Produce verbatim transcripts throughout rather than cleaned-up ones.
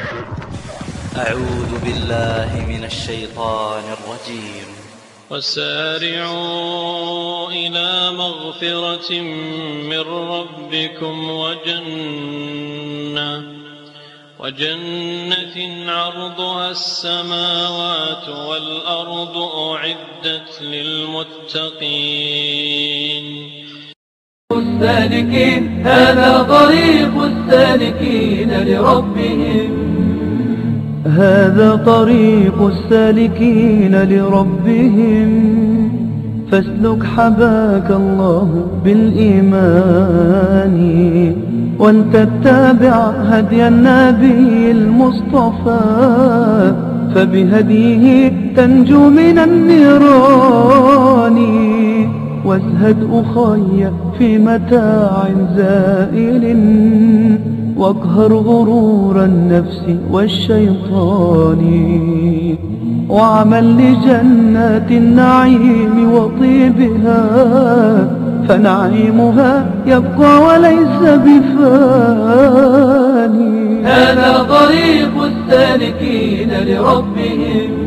أعوذ بالله من الشيطان الرجيم. وسارعوا إلى مغفرة من ربكم وجنة وجنة عرضها السماوات والأرض أعدت للمتقين. السالكين هذا طريق السالكين لربهم، هذا طريق السالكين لربهم. فاسلك حباك الله بالإيمان، وان تتبع هدي النبي المصطفى، فبهديه تنجو من النيران. وازهد أخي في متاع زائل، واقهر غرور النفس والشيطان، واعمل لجنات النعيم وطيبها، فنعيمها يبقى وليس بفاني. هذا طريق السالكين لربهم.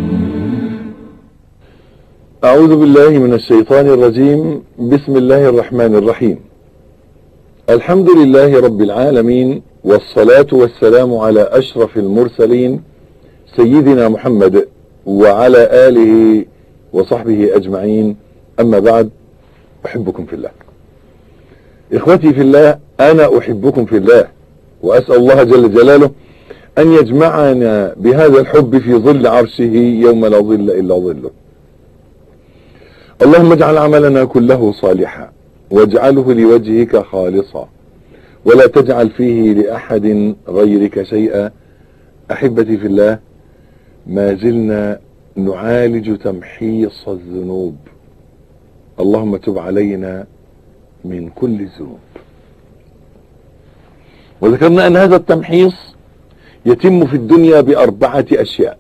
أعوذ بالله من الشيطان الرجيم. بسم الله الرحمن الرحيم. الحمد لله رب العالمين، والصلاة والسلام على أشرف المرسلين سيدنا محمد وعلى آله وصحبه أجمعين. أما بعد، أحبكم في الله. إخوتي في الله، أنا أحبكم في الله، وأسأل الله جل جلاله أن يجمعنا بهذا الحب في ظل عرشه يوم لا ظل إلا ظله. اللهم اجعل عملنا كله صالحا، واجعله لوجهك خالصا، ولا تجعل فيه لأحد غيرك شيئا. أحبتي في الله، ما زلنا نعالج تمحيص الذنوب. اللهم تب علينا من كل الذنوب. وذكرنا أن هذا التمحيص يتم في الدنيا بأربعة أشياء: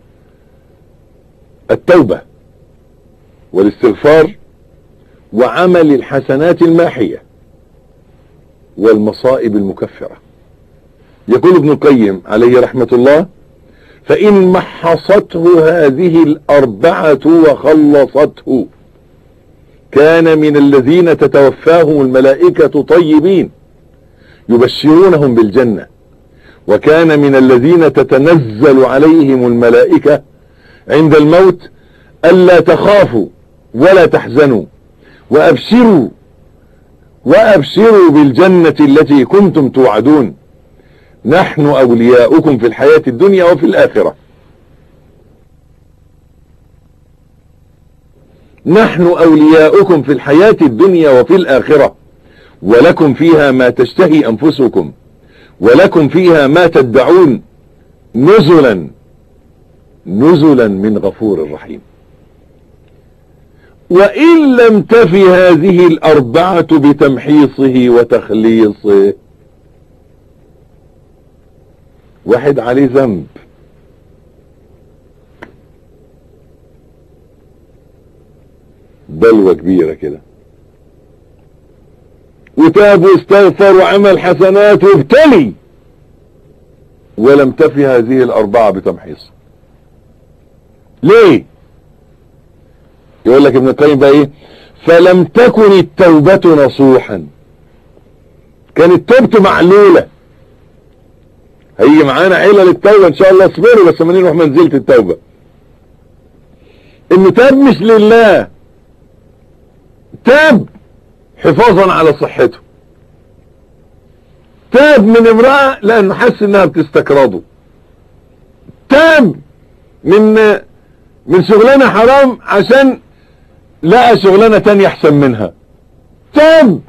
التوبة، والاستغفار، وعمل الحسنات الماحية، والمصائب المكفرة. يقول ابن القيم عليه رحمة الله: فإن محصته هذه الأربعة وخلصته كان من الذين تتوفاهم الملائكة طيبين يبشرونهم بالجنة، وكان من الذين تتنزل عليهم الملائكة عند الموت ألا تخافوا ولا تحزنوا، وأبشروا وأبشروا بالجنة التي كنتم توعدون، نحن أولياؤكم في الحياة الدنيا وفي الآخرة. نحن أولياؤكم في الحياة الدنيا وفي الآخرة، ولكم فيها ما تشتهي أنفسكم، ولكم فيها ما تدعون، نزلا نزلا من غفور رحيم. وإن لم تفي هذه الأربعة بتمحيصه وتخليصه، واحد عليه ذنب، بلوى كبيرة كده، وتاب واستغفر وعمل حسنات وابتلي، ولم تفي هذه الأربعة بتمحيصه. ليه؟ يقول لك ابن القيم بقى ايه؟ فلم تكن التوبة نصوحا. كانت توبته معلولة. هيجي معانا علل التوبة ان شاء الله، اصبروا بس لما نروح منزلة التوبة. انه تاب مش لله، تاب حفاظا على صحته، تاب من امرأة لانه حس انها بتستكرده، تاب من من شغلانة حرام عشان لقى شغلانة تانية احسن منها، تاب.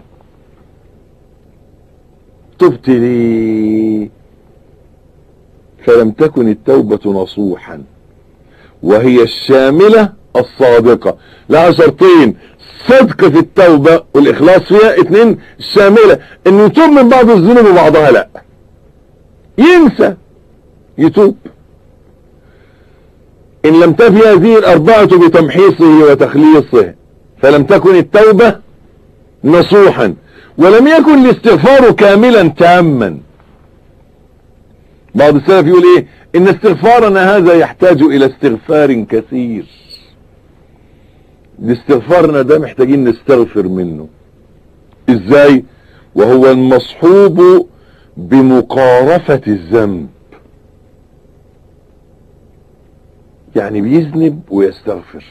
تبت لي. فلم تكن التوبة نصوحا، وهي الشاملة الصادقة. لها شرطين: صدق في التوبة والإخلاص فيها. اتنين، الشاملة، انه يتوب من بعض الذنوب وبعضها لا، ينسى يتوب. إن لم تفي هذه الأربعة بتمحيصه وتخليصه فلم تكن التوبة نصوحا، ولم يكن الاستغفار كاملا تاما. بعض السلف يقول ايه؟ ان استغفارنا هذا يحتاج الى استغفار كثير. استغفارنا ده محتاجين نستغفر منه. ازاي؟ وهو المصحوب بمقارفة الذنب، يعني بيذنب ويستغفر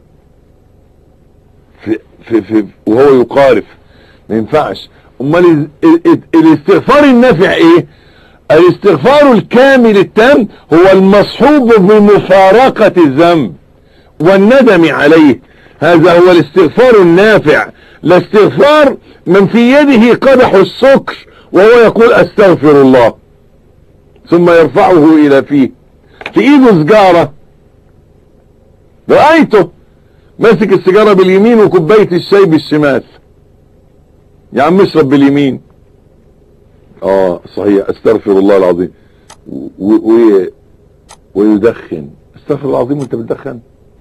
في في في وهو يقارف، ما ينفعش. امال الاستغفار النافع ايه؟ الاستغفار الكامل التام هو المصحوب بمفارقة الذنب والندم عليه، هذا هو الاستغفار النافع. لا استغفار من في يده قدح السكر وهو يقول استغفر الله ثم يرفعه الى فيه، في ايده سجارة، رأيته ماسك السجارة باليمين وكوباية الشاي بالشمال، يا عم اشرب باليمين. اه صحيح، استغفر الله العظيم، و... و... ويدخن. استغفر الله العظيم وانت بتدخن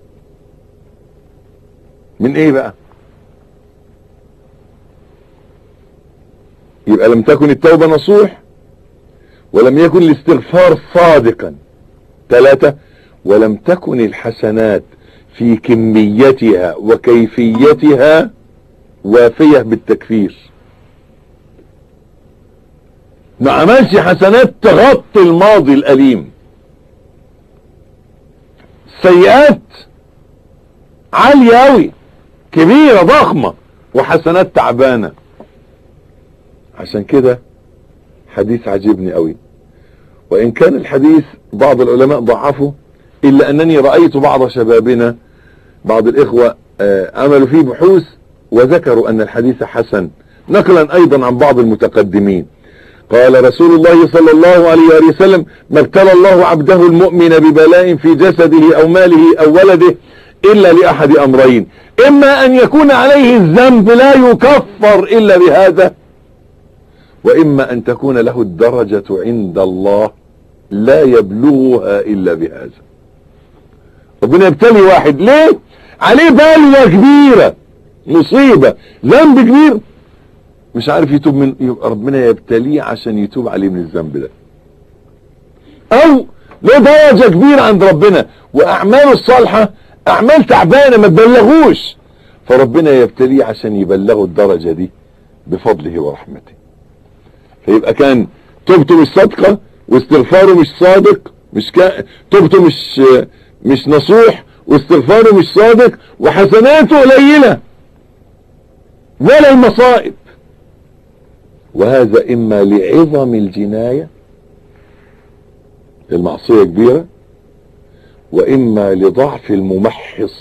من ايه بقى؟ يبقى لم تكن التوبة نصوح، ولم يكن الاستغفار صادقا. ثلاثة، ولم تكن الحسنات في كميتها وكيفيتها وافية بالتكفير. ما عملش حسنات تغطي الماضي الأليم، سيئات عالية أوي كبيرة ضخمة وحسنات تعبانة. عشان كده حديث عجبني أوي، وإن كان الحديث بعض العلماء ضعفه، إلا أنني رأيت بعض شبابنا بعض الإخوة عملوا فيه بحوث وذكروا أن الحديث حسن، نقلا أيضا عن بعض المتقدمين. قال رسول الله صلى الله عليه وسلم: ما ابتلى الله عبده المؤمن ببلاء في جسده أو ماله أو ولده إلا لأحد أمرين: إما أن يكون عليه الذنب لا يكفر إلا بهذا، وإما أن تكون له الدرجة عند الله لا يبلغها إلا بهذا. ربنا يبتلي واحد ليه؟ عليه بلوى كبيرة، مصيبة، ذنب كبير، مش عارف يتوب من، يبقى ربنا يبتليه عشان يتوب عليه من الذنب ده. او له درجة كبيرة عند ربنا واعماله الصالحة اعمال تعبانة ما تبلغوش، فربنا يبتليه عشان يبلغوا الدرجة دي بفضله ورحمته. فيبقى كان توبته مش صادقة واستغفاره مش صادق، مش كا... توبته مش مش نصوح واستغفاره مش صادق وحسناته قليلة ولا المصائب. وهذا إما لعظم الجناية، المعصية كبيرة، وإما لضعف الممحص،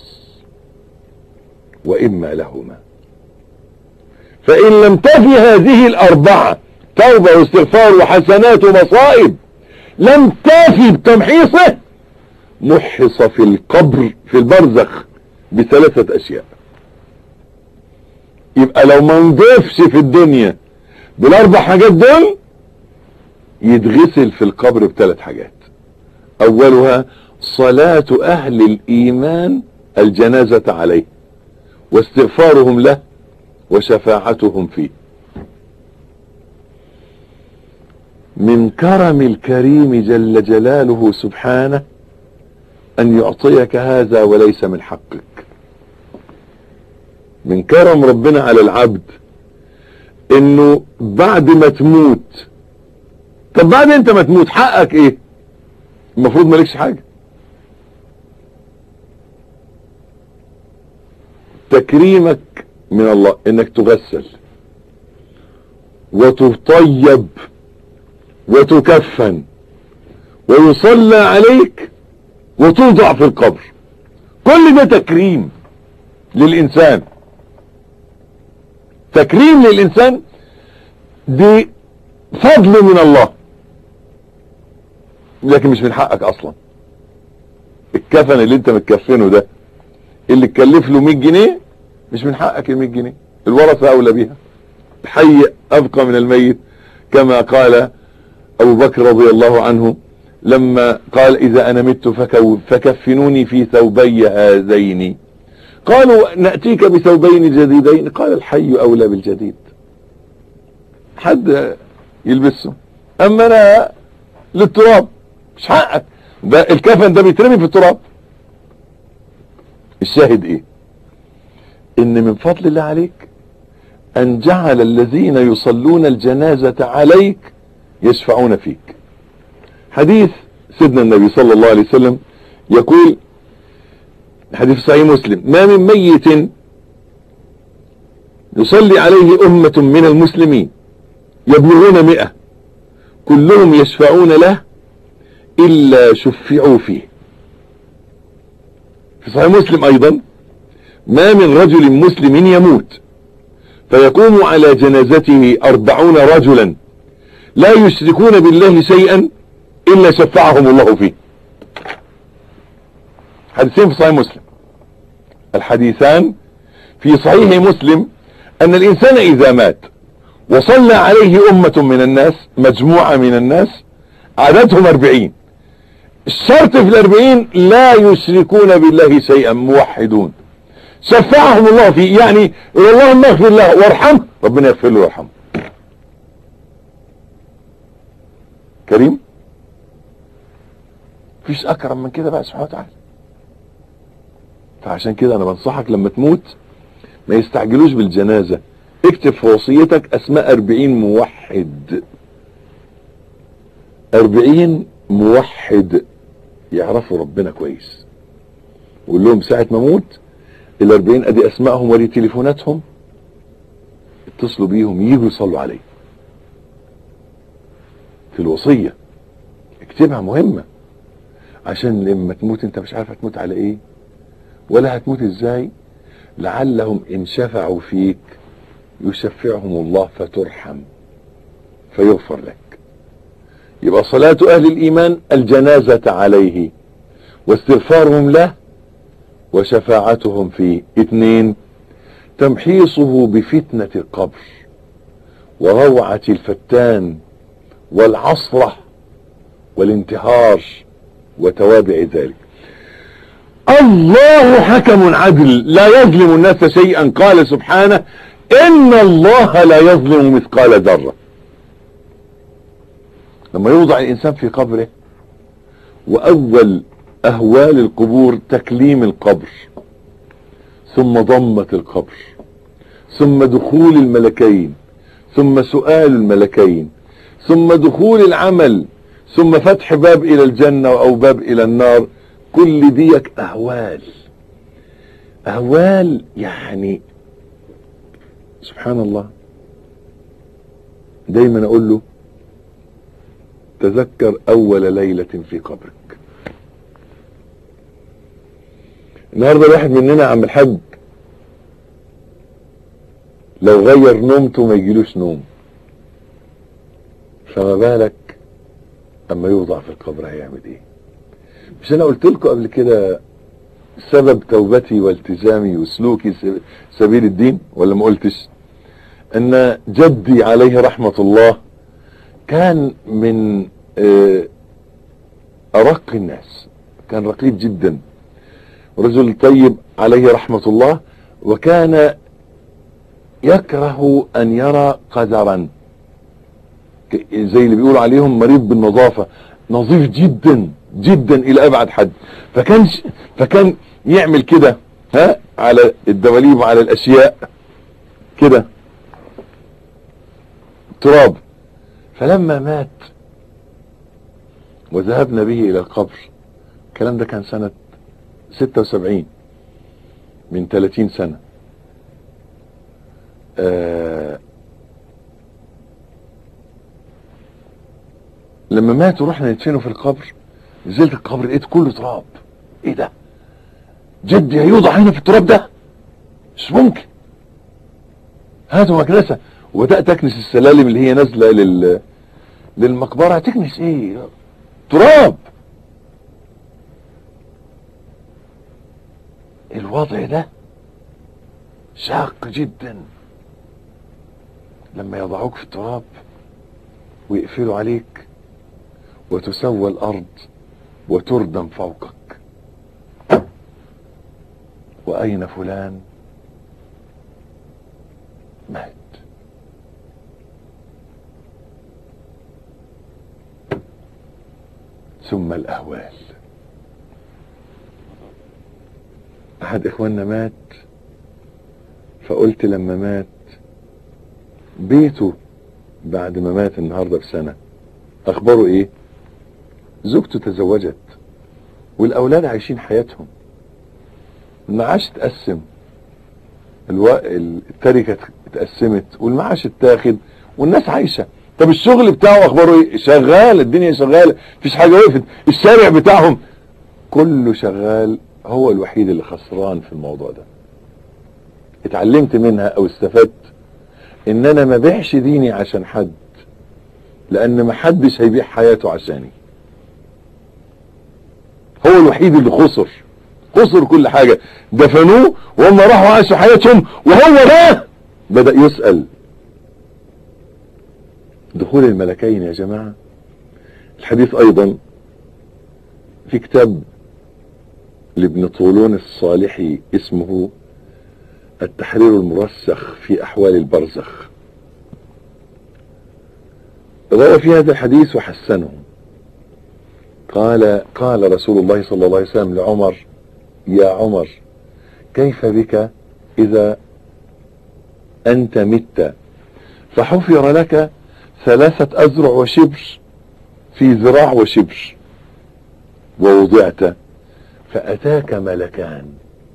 وإما لهما. فإن لم تفي هذه الأربعة، توبة واستغفار وحسنات ومصائب، لم تفي بتمحيصه، محص في القبر في البرزخ بثلاثة أشياء. يبقى لو ما نضيفش في الدنيا بالاربع حاجات دول، يتغسل في القبر بثلاث حاجات. اولها صلاة اهل الايمان الجنازة عليه، واستغفارهم له، وشفاعتهم فيه. من كرم الكريم جل جلاله سبحانه ان يعطيك هذا وليس من حقك. من كرم ربنا على العبد انه بعد ما تموت، طب بعد انت ما تموت حقك ايه؟ المفروض مالكش حاجة. تكريمك من الله انك تغسل وتطيب وتكفن ويصلى عليك وتوضع في القبر، كل ده تكريم للإنسان. تكريم للإنسان دي فضل من الله، لكن مش من حقك أصلا. الكفن اللي انت متكفنه ده اللي تكلف له مية جنيه مش من حقك ال مية جنيه، الورثة أولى بيها. الحي أبقى من الميت، كما قال أبو بكر رضي الله عنه لما قال: إذا أنا مت فكفنوني في ثوبي هذين. قالوا: نأتيك بثوبين جديدين. قال: الحي أولى بالجديد، حد يلبسه، أما أنا للتراب، مش حقك، ده الكفن ده بيترمي في التراب. الشاهد ايه؟ ان من فضل الله عليك ان جعل الذين يصلون الجنازة عليك يشفعون فيك. حديث سيدنا النبي صلى الله عليه وسلم يقول، حديث صحيح مسلم: ما من ميت يصلي عليه أمة من المسلمين يبلغون مئة كلهم يشفعون له إلا شفعوا فيه. في صحيح مسلم أيضا: ما من رجل مسلم يموت فيقوم على جنازته أربعون رجلا لا يشركون بالله شيئا إلا شفعهم الله فيه. حديثين في صحيح مسلم. الحديثان في صحيح مسلم أن الإنسان إذا مات وصلى عليه أمة من الناس، مجموعة من الناس عددهم أربعين، الشرط في الأربعين لا يشركون بالله شيئا، موحدون، شفعهم الله فيه. يعني اللهم اغفر له وارحمه، ربنا يغفر له ويرحمه. كريم، مفيش أكرم من كده بقى سبحانه وتعالى. فعشان كده أنا بنصحك لما تموت ما يستعجلوش بالجنازة، اكتب في وصيتك اسماء أربعين موحد، أربعين موحد يعرفوا ربنا كويس، وقول لهم ساعة ما موت الأربعين ادي اسمائهم ودي تليفوناتهم، اتصلوا بيهم ييجوا يصلوا عليه. في الوصية اكتبها، مهمة، عشان لما تموت انت مش عارف هتموت على ايه ولا هتموت ازاي، لعلهم ان شفعوا فيك يشفعهم الله فترحم فيغفر لك. يبقى صلاة اهل الايمان الجنازة عليه واستغفارهم له وشفاعتهم فيه. اثنين، تمحيصه بفتنة القبر وروعة الفتان والعصرة والانتهار وتوابع ذلك. الله حكم عدل لا يظلم الناس شيئا، قال سبحانه: ان الله لا يظلم مثقال ذرة. لما يوضع الانسان في قبره، واول اهوال القبور تكليم القبر، ثم ضمة القبر، ثم دخول الملكين، ثم سؤال الملكين، ثم دخول العمل، ثم فتح باب الى الجنة او باب الى النار. كل ديك اهوال، اهوال يعني سبحان الله. دايما اقول له تذكر اول ليلة في قبرك. النهاردة الواحد مننا عم الحج لو غير نومته ما يجيلوش نوم، فما بالك اما يوضع في القبر هيعمل ايه؟ مش انا قلت لكم قبل كده سبب توبتي والتزامي وسلوكي سبيل الدين، ولا ما قلتش؟ ان جدي عليه رحمة الله كان من ارق الناس، كان رقيق جدا، رجل طيب عليه رحمة الله، وكان يكره ان يرى قدرا، زي اللي بيقولوا عليهم مريض بالنظافة، نظيف جدا جدا الى ابعد حد. فكان فكان يعمل كده ها على الدواليب وعلى الاشياء كده تراب. فلما مات وذهبنا به الى القبر، الكلام ده كان سنة ستة وسبعين، من ثلاثين سنة. آه لما مات ورحنا ندفنه في القبر، نزلت القبر لقيت كله تراب. ايه ده؟ جدي هيوضع هنا في التراب ده؟ مش ممكن. هاتوا مكنسة، وبدأت اكنس السلالم اللي هي نازلة لل للمقبرة. هتكنس ايه؟ تراب. الوضع ده شاق جدا لما يضعوك في التراب ويقفلوا عليك وتسوى الارض وتردم فوقك. واين فلان؟ مات. ثم الأهوال. أحد إخواننا مات، فقلت لما مات بيته بعد ما مات النهاردة بسنة أخباره إيه؟ زوجته تزوجت والأولاد عايشين حياتهم، المعاش اتقسم، الو... التركة اتقسمت والمعاش اتاخد والناس عايشة. طب الشغل بتاعه أخباره إيه؟ شغال، الدنيا شغالة، مفيش حاجة وقفت، الشارع بتاعهم كله شغال، هو الوحيد اللي خسران في الموضوع ده. اتعلمت منها او استفدت ان انا ما بيعش ديني عشان حد، لان ما حدش هيبيع حياته عشاني. هو الوحيد اللي خسر، خسر كل حاجة، دفنوه وهم راحوا عاشوا حياتهم وهو ده بدأ يسأل. دخول الملكين يا جماعة، الحديث ايضا في كتاب لابن طولون الصالحي اسمه التحرير المرسخ في أحوال البرزخ، روى في هذا الحديث وحسنه. قال قال رسول الله صلى الله عليه وسلم لعمر: يا عمر، كيف بك إذا أنت مت فحفر لك ثلاثة أذرع وشبر في ذراع وشبر ووضعت، فأتاك ملكان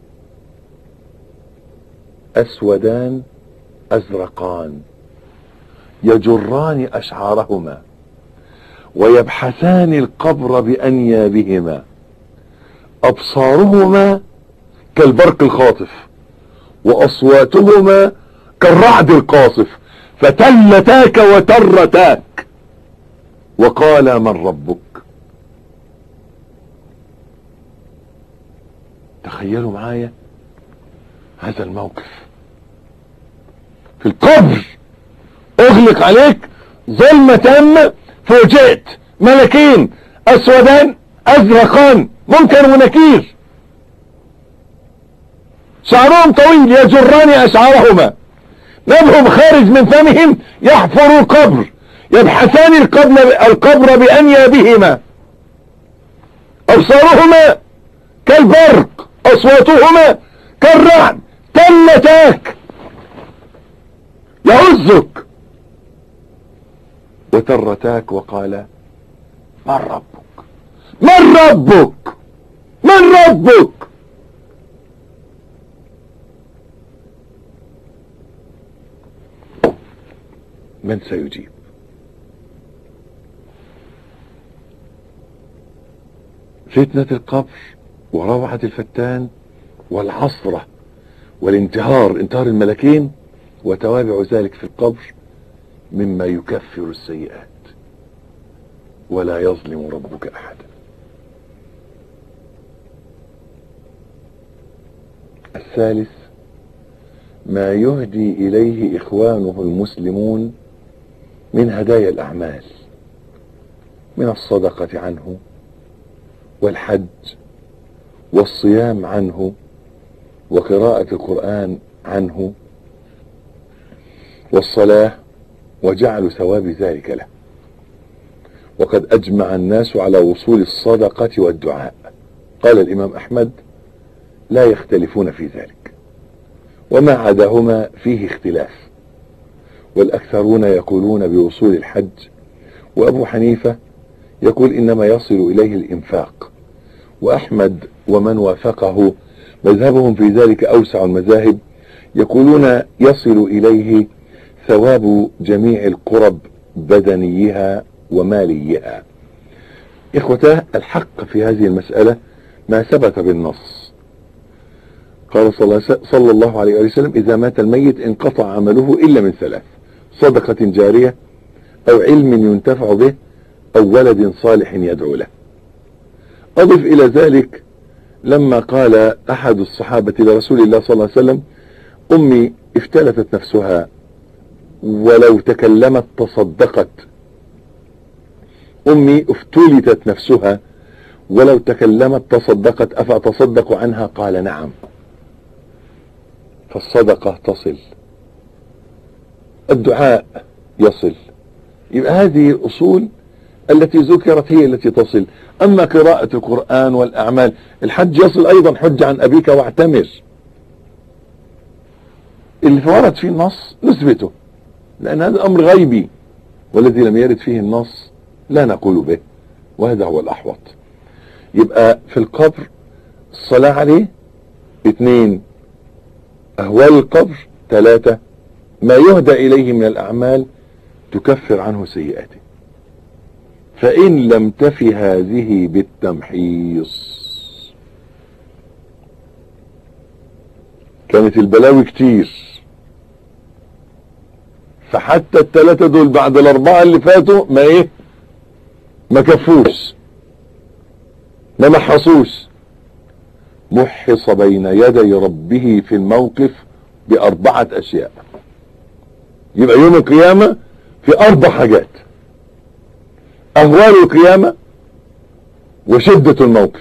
أسودان أزرقان يجران أشعارهما ويبحثان القبر بأنيابهما، أبصارهما كالبرق الخاطف وأصواتهما كالرعد القاصف، فتلتاك وترتاك، وقال: من ربك؟ تخيلوا معايا هذا الموقف في القبر، اغلق عليك ظلمة تامة، فوجئت ملكين اسودان ازرقان منكر ونكير، شعرهم طويل يجران اشعارهما، نبهم خارج من فمهم يحفر القبر، يبحثان القبر بأنيابهما، أبصارهما كالبرق أصواتهما كالرعد، تلتاك يعزك وترتاك، وقال: من ربك؟ من ربك؟ من ربك؟ من سيجيب؟ فتنة القبر وروعة الفتان والعصرة والانتهار، انتهار الملكين وتوابع ذلك في القبر مما يكفر السيئات، ولا يظلم ربك أحدا. الثالث ما يهدي إليه إخوانه المسلمون من هدايا الأعمال، من الصدقة عنه والحج والصيام عنه وقراءة القرآن عنه والصلاة، وجعل ثواب ذلك له. وقد أجمع الناس على وصول الصدقة والدعاء، قال الإمام أحمد: لا يختلفون في ذلك، وما عداهما فيه اختلاف، والأكثرون يقولون بوصول الحج، وأبو حنيفة يقول إنما يصل إليه الإنفاق، وأحمد ومن وافقه مذهبهم في ذلك أوسع المذاهب يقولون يصل إليه ثواب جميع القرب بدنيها وماليها. إخوتاه، الحق في هذه المسألة ما ثبت بالنص. قال صلى الله عليه وسلم: إذا مات الميت انقطع عمله إلا من ثلاث: صدقة جارية، أو علم ينتفع به، أو ولد صالح يدعو له. أضف إلى ذلك لما قال أحد الصحابة لرسول الله صلى الله عليه وسلم: أمي افتلتت نفسها ولو تكلمت تصدقت. أمي افتلتت نفسها ولو تكلمت تصدقت، أفأتصدق عنها؟ قال: نعم. فالصدقة تصل، الدعاء يصل. يبقى هذه الأصول التي ذكرت هي التي تصل. أما قراءة القرآن والأعمال، الحج يصل أيضا، حج عن أبيك واعتمر. اللي ورد فيه النص نثبته، لأن هذا أمر غيبي، والذي لم يرد فيه النص لا نقول به، وهذا هو الأحوط. يبقى في القبر الصلاة عليه، اثنين أهوال القبر، ثلاثة ما يهدى إليه من الأعمال تكفر عنه سيئاته. فإن لم تف هذه بالتمحيص، كانت البلاوي كتير، فحتى الثلاثة دول بعد الأربعة اللي فاتوا ما إيه ما كفوش، ما محصوش. محص بين يدي ربه في الموقف بأربعة أشياء. يبقى يوم القيامة في أربع حاجات: أهوال القيامة، وشدة الموقف،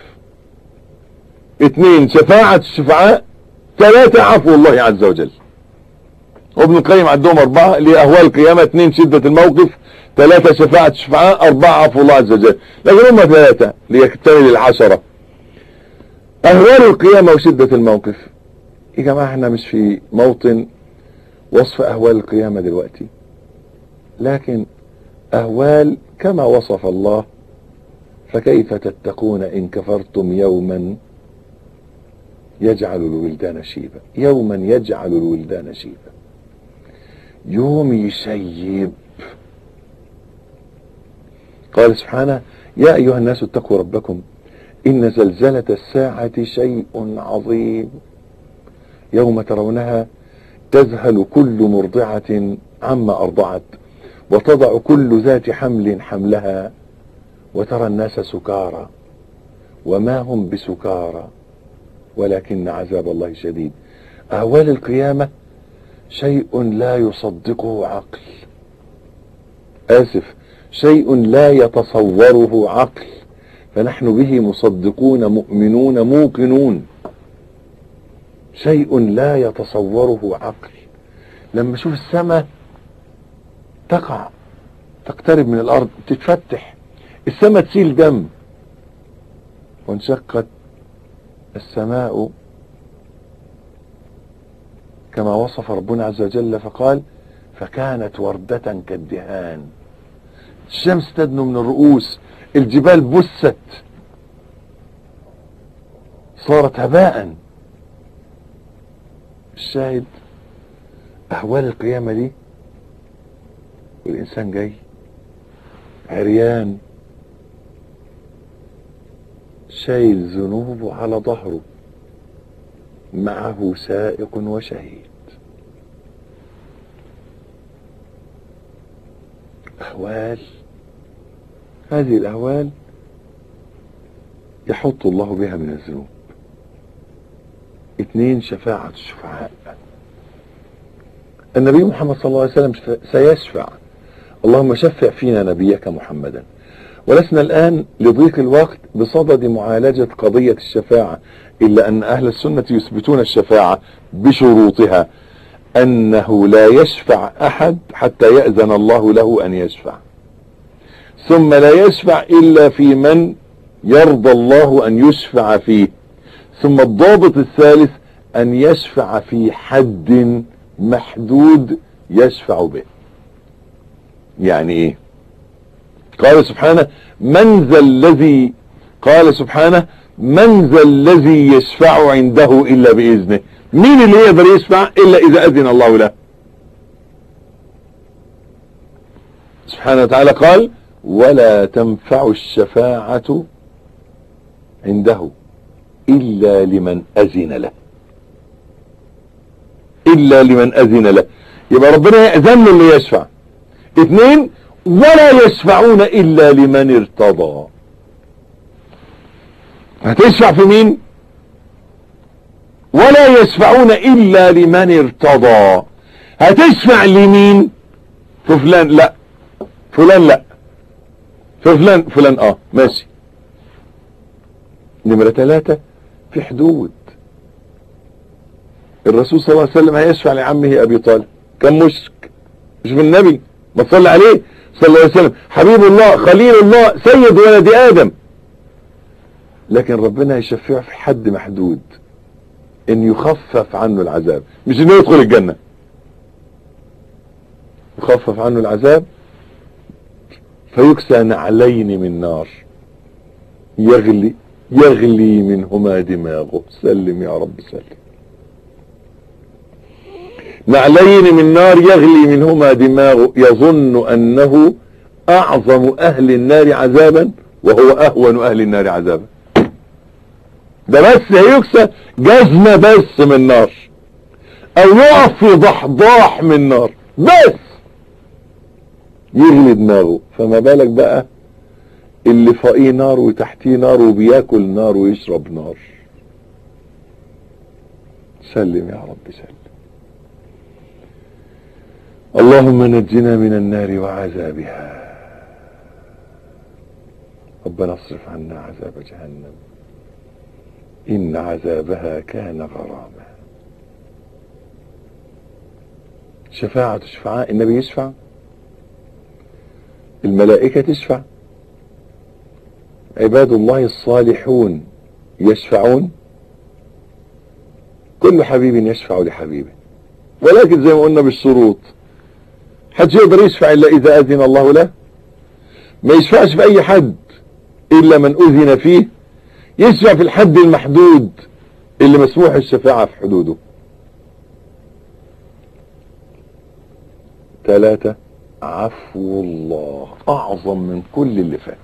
اثنين شفاعة الشفعاء، ثلاثة عفو الله عز وجل. وابن القيم عندهم أربعة، اللي أهوال القيامة، اثنين شدة الموقف، ثلاثة شفاعة الشفعاء، أربعة عفو الله عز وجل. لكن هم ثلاثة ليكتمل العشرة. أهوال القيامة وشدة الموقف، يا جماعة احنا مش في موطن وصف أهوال القيامة دلوقتي، لكن أهوال كما وصف الله: فكيف تتقون إن كفرتم يوما يجعل الولدان شيبا. يوما يجعل الولدان شيبا، يوم يشيب. قال سبحانه: يا أيها الناس اتقوا ربكم إن زلزلة الساعة شيء عظيم، يوم ترونها تذهل كل مرضعة عما أرضعت وتضع كل ذات حمل حملها وترى الناس سكارى وما هم بسكارى ولكن عذاب الله شديد. أهوال القيامة شيء لا يصدقه عقل، آسف شيء لا يتصوره عقل، فنحن به مصدقون مؤمنون موقنون. شيء لا يتصوره عقل. لما شوف السماء تقع تقترب من الأرض تتفتح، السماء تسيل دم، وانشقت السماء كما وصف ربنا عز وجل فقال: فكانت وردة كالدهان. الشمس تدنو من الرؤوس، الجبال بست صارت هباء. الشاهد أهوال القيامة دي، والإنسان جاي عريان شايل ذنوبه على ظهره، معه سائق وشهيد. أهوال، هذه الأهوال يحط الله بها من الذنوب. اثنين شفاعة الشفعاء. النبي محمد صلى الله عليه وسلم سيشفع، اللهم شفع فينا نبيك محمدا. ولسنا الآن لضيق الوقت بصدد معالجة قضية الشفاعة، إلا أن أهل السنة يثبتون الشفاعة بشروطها، أنه لا يشفع أحد حتى يأذن الله له أن يشفع، ثم لا يشفع إلا في من يرضى الله أن يشفع فيه، ثم الضابط الثالث أن يشفع في حد محدود يشفع به. يعني إيه؟ قال سبحانه: من ذا الذي قال سبحانه من ذا الذي يشفع عنده إلا بإذنه. مين اللي يقدر يشفع إلا إذا أذن الله له؟ سبحانه وتعالى قال: ولا تنفع الشفاعة عنده إلا لمن أذن له. إلا لمن أذن له، يبقى ربنا يأذن له اللي يشفع. اثنين، ولا يشفعون إلا لمن ارتضى. هتشفع في مين؟ ولا يشفعون إلا لمن ارتضى. هتشفع لمين؟ في فلان لا، فلان لا، في فلان فلان اه ماشي. نمرة ثلاثة، في حدود. الرسول صلى الله عليه وسلم هيشفع لعمه أبي طالب، كان مشرك، مش بالنبي ما تصلي عليه صلى الله عليه وسلم حبيب الله خليل الله سيد ولد آدم، لكن ربنا يشفعه في حد محدود، ان يخفف عنه العذاب، مش انه يدخل الجنة، يخفف عنه العذاب فيكسى نعلين من نار يغلي يغلي منهما دماغه. سلم يا رب سلم. نعلين من نار يغلي منهما دماغه يظن انه اعظم اهل النار عذابا وهو اهون اهل النار عذابا. ده بس هيكسى جزمة بس من نار، او يقف في ضحضاح من نار بس يغلي دماغه، فما بالك بقى اللي فوقيه نار وتحتيه نار وبياكل نار ويشرب نار. سلم يا رب سلم. اللهم نجنا من النار وعذابها. ربنا اصرف عنا عذاب جهنم إن عذابها كان غراما. شفاعة شفعاء، النبي يشفع، الملائكة تشفع، عباد الله الصالحون يشفعون، كل حبيب يشفع لحبيبه، ولكن زي ما قلنا بالشروط، حد يقدر يشفع إلا إذا أذن الله له، ما يشفعش في أي حد إلا من أذن فيه، يشفع في الحد المحدود اللي مسموح الشفاعة في حدوده. ثلاثة، عفو الله أعظم من كل اللي فات.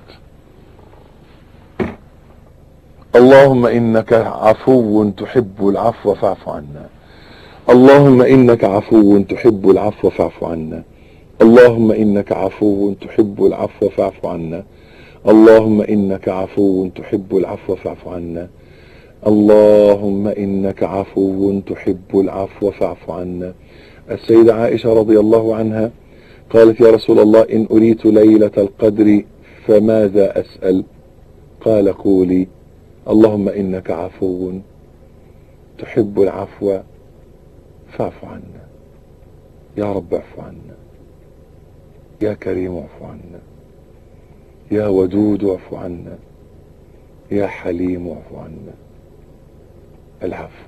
اللهم إنك عفو تحب العفو فاعف عنا. اللهم إنك عفو تحب العفو فاعف عنا. اللهم إنك عفو تحب العفو فاعف عنا. اللهم إنك عفو تحب العفو فاعف عنا. اللهم إنك عفو تحب العفو فاعف عنا. السيدة عائشة رضي الله عنها قالت يا رسول الله إن أريت ليلة القدر فماذا أسأل؟ قال قولي اللهم إنك عفو تحب العفو فاعف عنا. يا رب اعف عنا، يا كريم اعف عنا، يا ودود اعف عنا، يا حليم اعف عنا. العفو،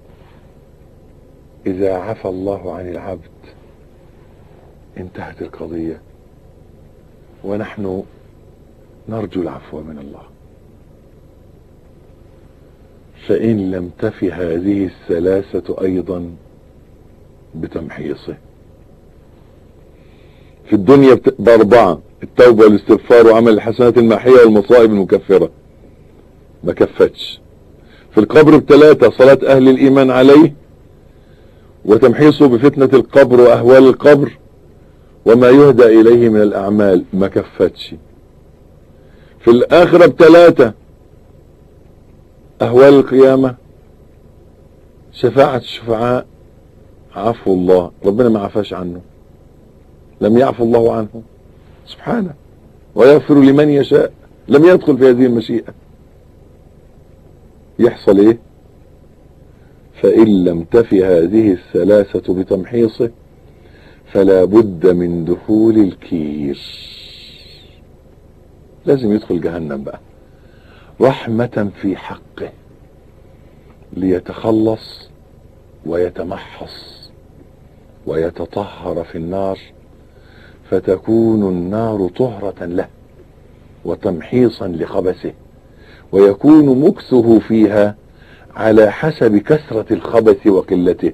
إذا عفى الله عن العبد انتهت القضية، ونحن نرجو العفو من الله. فإن لم تف هذه الثلاثة أيضا بتمحيصه. في الدنيا بأربعة: التوبة والاستغفار وعمل الحسنات الماحية والمصائب المكفرة، ما كفتش. في القبر بثلاثة: صلاة أهل الإيمان عليه وتمحيصه بفتنة القبر وأهوال القبر وما يهدى إليه من الأعمال، ما كفتش. في الآخرة بثلاثة: أهوال القيامة، شفاعة الشفعاء، عفو الله، ربنا ما عفاش عنه، لم يعفو الله عنه سبحانه، ويغفر لمن يشاء، لم يدخل في هذه المشيئة. يحصل ايه؟ فإن لم تف هذه الثلاثة بتمحيصه فلا بد من دخول الكير، لازم يدخل جهنم بقى رحمة في حقه ليتخلص ويتمحص ويتطهر في النار، فتكون النار طهرة له وتمحيصا لخبثه، ويكون مكثه فيها على حسب كثرة الخبث وقلته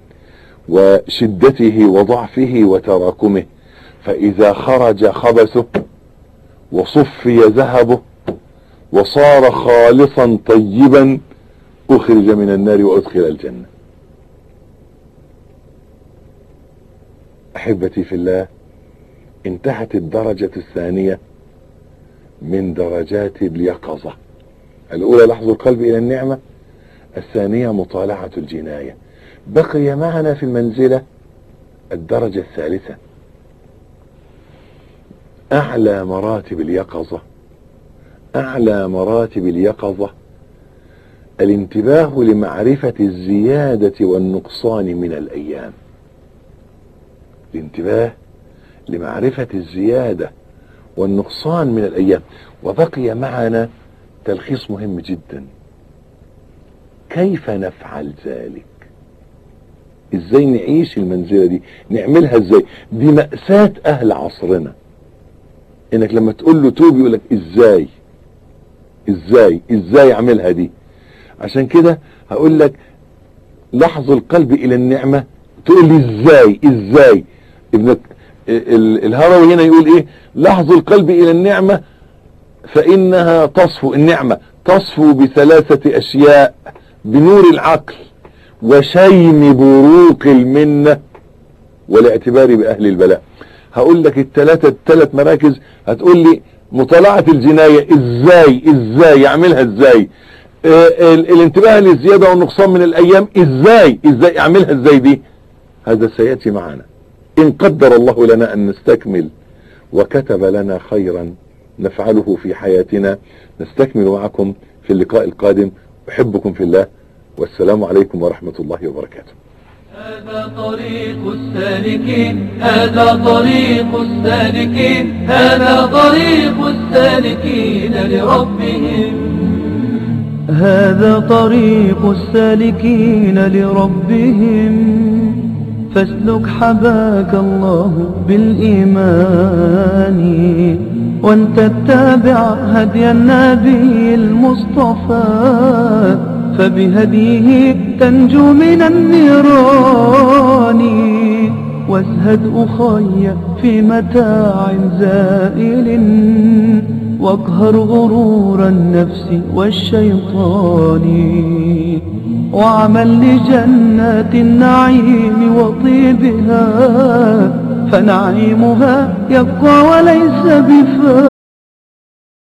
وشدته وضعفه وتراكمه. فإذا خرج خبثه وصفي ذهبه وصار خالصا طيبا أخرج من النار وأدخل الجنة. أحبتي في الله، انتهت الدرجة الثانية من درجات اليقظة. الأولى لحظ القلب إلى النعمة، الثانية مطالعة الجناية. بقي معنا في المنزلة الدرجة الثالثة، أعلى مراتب اليقظة. أعلى مراتب اليقظة الانتباه لمعرفة الزيادة والنقصان من الأيام، الانتباه لمعرفة الزيادة والنقصان من الأيام. وبقي معنا تلخيص مهم جدا: كيف نفعل ذلك؟ ازاي نعيش المنزلة دي؟ نعملها ازاي؟ دي مأساة اهل عصرنا، انك لما تقول له توب يقول لك ازاي ازاي ازاي اعملها دي. عشان كده هقول لك لحظ القلب الى النعمة، تقول لي ازاي ازاي. ابن الهروي هنا يقول ايه؟ لحظ القلب الى النعمة فانها تصفو، النعمة تصفو بثلاثة اشياء: بنور العقل، وشيم بروق المنة، والاعتبار باهل البلاء. هقول لك الثلاثة الثلاث مراكز. هتقول لي مطالعة الجناية ازاي ازاي اعملها ازاي؟ آه الانتباه للزيادة والنقصان من الايام ازاي ازاي اعملها ازاي دي؟ هذا سيأتي معنا ان قدر الله لنا ان نستكمل وكتب لنا خيرا نفعله في حياتنا. نستكمل معكم في اللقاء القادم. احبكم في الله، والسلام عليكم ورحمة الله وبركاته. هذا طريق السالكين، هذا طريق السالكين، هذا طريق السالكين لربهم. هذا طريق السالكين لربهم، فاسلك حباك الله بالإيمان، وان تتبع هدي النبي المصطفى، فبهديه تنجو من النيران. وازهد أخي في متاع زائل، واقهر غرور النفس والشيطان، واعمل لجنات النعيم وطيبها، فنعيمها يبقى وليس بفانٍ.